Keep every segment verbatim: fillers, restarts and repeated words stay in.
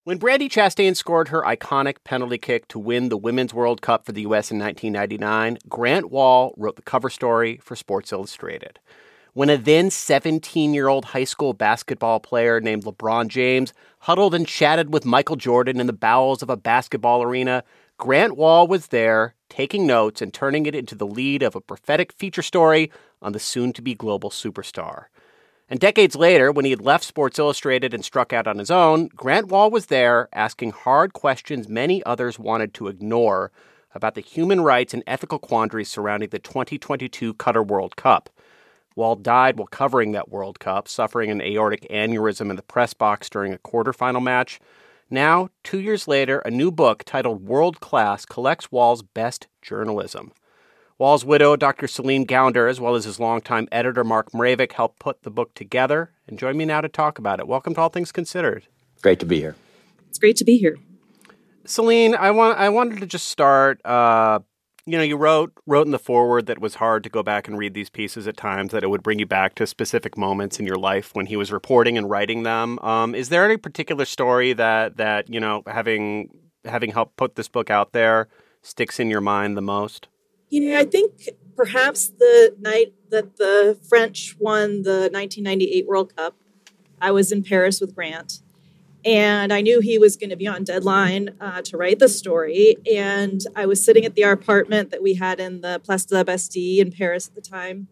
When Brandi Chastain scored her iconic penalty kick to win the Women's World Cup for the U S in nineteen ninety-nine, Grant Wahl wrote the cover story for Sports Illustrated. When a then seventeen-year-old high school basketball player named LeBron James huddled and chatted with Michael Jordan in the bowels of a basketball arena, Grant Wahl was there, taking notes and turning it into the lead of a prophetic feature story on the soon-to-be global superstar. And decades later, when he had left Sports Illustrated and struck out on his own, Grant Wahl was there asking hard questions many others wanted to ignore about the human rights and ethical quandaries surrounding the twenty twenty-two Qatar World Cup. Wahl died while covering that World Cup, suffering an aortic aneurysm in the press box during a quarterfinal match. Now, two years later, a new book titled World Class collects Wahl's best journalism. Wahl's widow, Doctor Celine Gounder, as well as his longtime editor, Mark Mravik, helped put the book together and join me now to talk about it. Welcome to All Things Considered. Great to be here. It's great to be here. Celine, I want I wanted to just start, uh, you know, you wrote wrote in the foreword that it was hard to go back and read these pieces at times, that it would bring you back to specific moments in your life when he was reporting and writing them. Um, is there any particular story that, that you know, having having helped put this book out there, sticks in your mind the most? You know, I think perhaps the night that the French won the nineteen ninety-eight World Cup, I was in Paris with Grant, and I knew he was going to be on deadline uh, to write the story. And I was sitting at the apartment that we had in the Place de la Bastille in Paris at the time.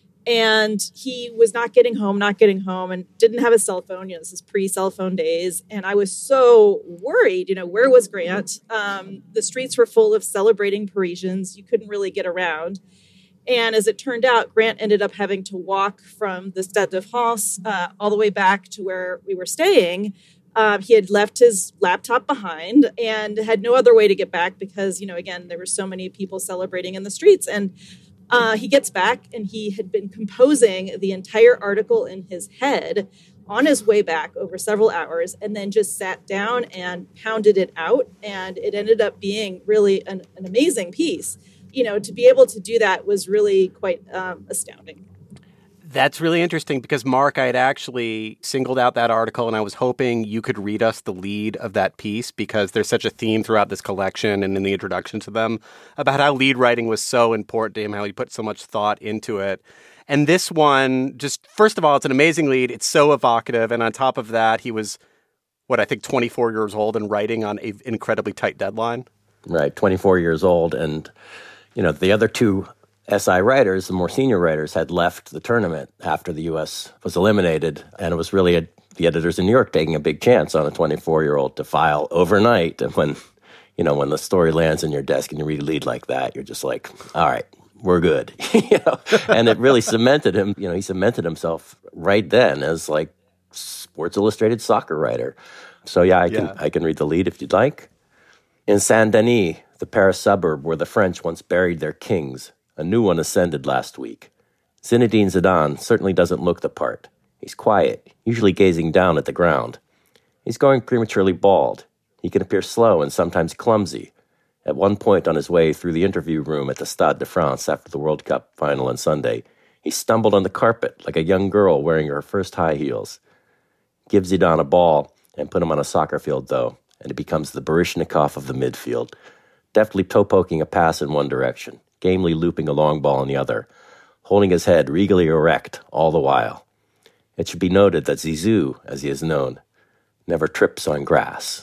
And he was not getting home, not getting home, and didn't have a cell phone. You know, this is pre-cell phone days. And I was so worried, you know, where was Grant? Um, the streets were full of celebrating Parisians. You couldn't really get around. And as it turned out, Grant ended up having to walk from the Stade de France uh, all the way back to where we were staying. Uh, he had left his laptop behind and had no other way to get back because, you know, again, there were so many people celebrating in the streets. And Uh, he gets back, and he had been composing the entire article in his head on his way back over several hours, and then just sat down and pounded it out. And it ended up being really an, an amazing piece. You know, to be able to do that was really quite um, astounding. That's really interesting because, Mark, I had actually singled out that article, and I was hoping you could read us the lead of that piece because there's such a theme throughout this collection and in the introduction to them about how lead writing was so important to him, how he put so much thought into it. And this one, just first of all, it's an amazing lead. It's so evocative. And on top of that, he was, what, I think twenty-four years old and writing on an incredibly tight deadline. Right, twenty-four years old. And, you know, the other two S I writers, the more senior writers, had left the tournament after the U S was eliminated, and it was really a, the editors in New York taking a big chance on a twenty-four-year-old to file overnight. And when, you know, when the story lands in your desk and you read a lead like that, you're just like, all right, we're good. you know? And it really cemented him, you know, he cemented himself right then as like Sports Illustrated soccer writer. So yeah, I can yeah. I can read the lead if you'd like. In Saint-Denis, the Paris suburb where the French once buried their kings, a new one ascended last week. Zinedine Zidane certainly doesn't look the part. He's quiet, usually gazing down at the ground. He's going prematurely bald. He can appear slow and sometimes clumsy. At one point on his way through the interview room at the Stade de France after the World Cup final on Sunday, he stumbled on the carpet like a young girl wearing her first high heels. Give Zidane a ball and put him on a soccer field, though, and it becomes the Baryshnikov of the midfield, deftly toe-poking a pass in one direction, gamely looping a long ball in the other, holding his head regally erect all the while. It should be noted that Zizou, as he is known, never trips on grass.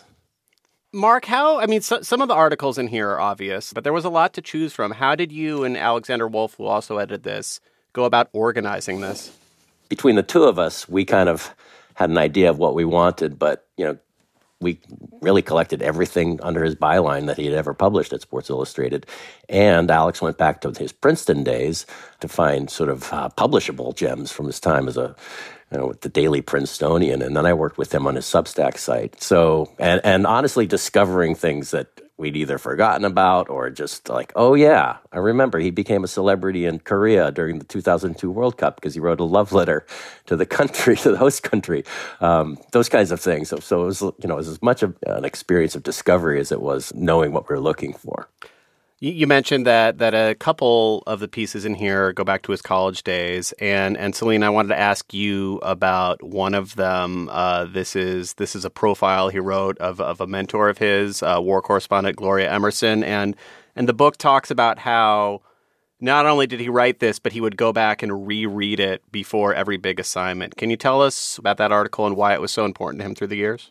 Mark, how, I mean, so, some of the articles in here are obvious, but there was a lot to choose from. How did you and Alexander Wolf, who also edited this, go about organizing this? Between the two of us, we kind of had an idea of what we wanted, but, you know, we really collected everything under his byline that he had ever published at Sports Illustrated. And Alex went back to his Princeton days to find sort of uh, publishable gems from his time as a, you know, with the Daily Princetonian. And then I worked with him on his Substack site. So, and, and honestly, discovering things that we'd either forgotten about or just like, oh yeah, I remember he became a celebrity in Korea during the two thousand two World Cup because he wrote a love letter to the country, to the host country, um, those kinds of things. So, so it was, you know, it was as much of an experience of discovery as it was knowing what we were looking for. You mentioned that that a couple of the pieces in here go back to his college days, and and Celine, I wanted to ask you about one of them. Uh, this is this is a profile he wrote of of a mentor of his, uh, war correspondent Gloria Emerson, and and the book talks about how not only did he write this, but he would go back and reread it before every big assignment. Can you tell us about that article and why it was so important to him through the years?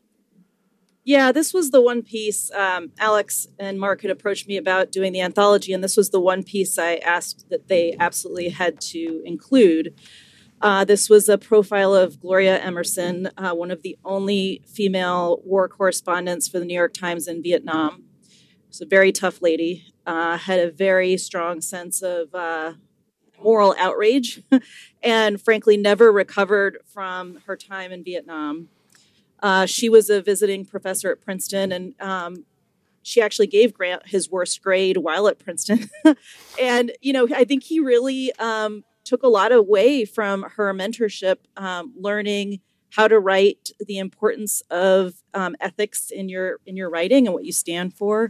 Yeah, this was the one piece um, Alex and Mark had approached me about doing the anthology, and this was the one piece I asked that they absolutely had to include. Uh, this was a profile of Gloria Emerson, uh, one of the only female war correspondents for the New York Times in Vietnam. She's a very tough lady, uh, had a very strong sense of uh, moral outrage, and frankly never recovered from her time in Vietnam. Uh, she was a visiting professor at Princeton, and um, she actually gave Grant his worst grade while at Princeton. And, you know, I think he really um, took a lot away from her mentorship, um, learning how to write, the importance of um, ethics in your in your writing and what you stand for.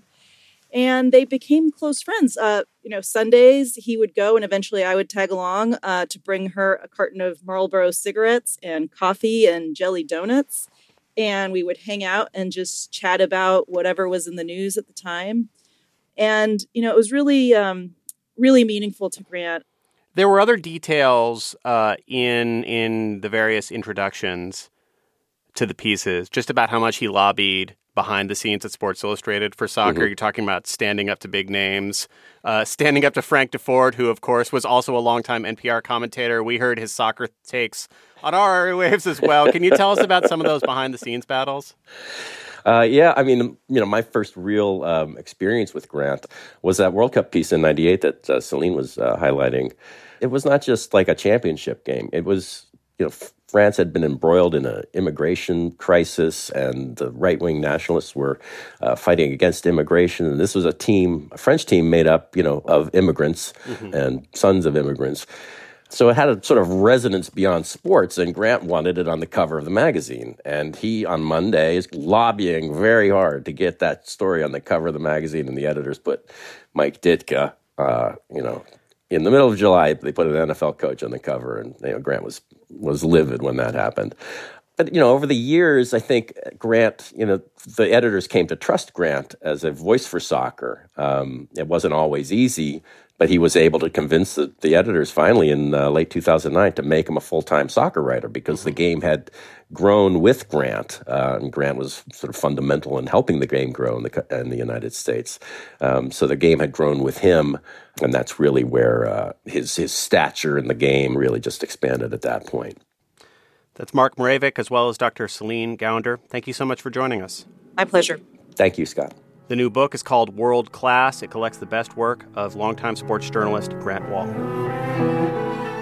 And they became close friends. Uh, you know, Sundays he would go, and eventually I would tag along uh, to bring her a carton of Marlboro cigarettes and coffee and jelly donuts. And we would hang out and just chat about whatever was in the news at the time. And, you know, it was really, um, really meaningful to Grant. There were other details uh, in in the various introductions to the pieces, just about how much he lobbied behind the scenes at Sports Illustrated for soccer. Mm-hmm. You're talking about standing up to big names, uh, standing up to Frank Deford, who, of course, was also a longtime N P R commentator. We heard his soccer takes on our airwaves as well. Can you tell us about some of those behind-the-scenes battles? Uh, yeah, I mean, you know, my first real um, experience with Grant was that World Cup piece in ninety-eight that uh, Celine was uh, highlighting. It was not just like a championship game. It was, you know, France had been embroiled in an immigration crisis, and the right-wing nationalists were uh, fighting against immigration. And this was a team, a French team made up, you know, of immigrants mm-hmm. and sons of immigrants. So it had a sort of resonance beyond sports, and Grant wanted it on the cover of the magazine. And he, on Monday, is lobbying very hard to get that story on the cover of the magazine, and the editors put Mike Ditka, uh, you know, in the middle of July, they put an N F L coach on the cover, and you know, Grant was was livid when that happened. But, you know, over the years, I think Grant, you know, the editors came to trust Grant as a voice for soccer. Um, it wasn't always easy, but he was able to convince the, the editors finally in uh, late two thousand nine to make him a full-time soccer writer, because the game had grown with Grant, uh, and Grant was sort of fundamental in helping the game grow in the, in the United States. Um, so the game had grown with him, and that's really where uh, his, his stature in the game really just expanded at that point. That's Mark Moravec, as well as Doctor Celine Gounder. Thank you so much for joining us. My pleasure. Thank you, Scott. The new book is called World Class. It collects the best work of longtime sports journalist Grant Wahl.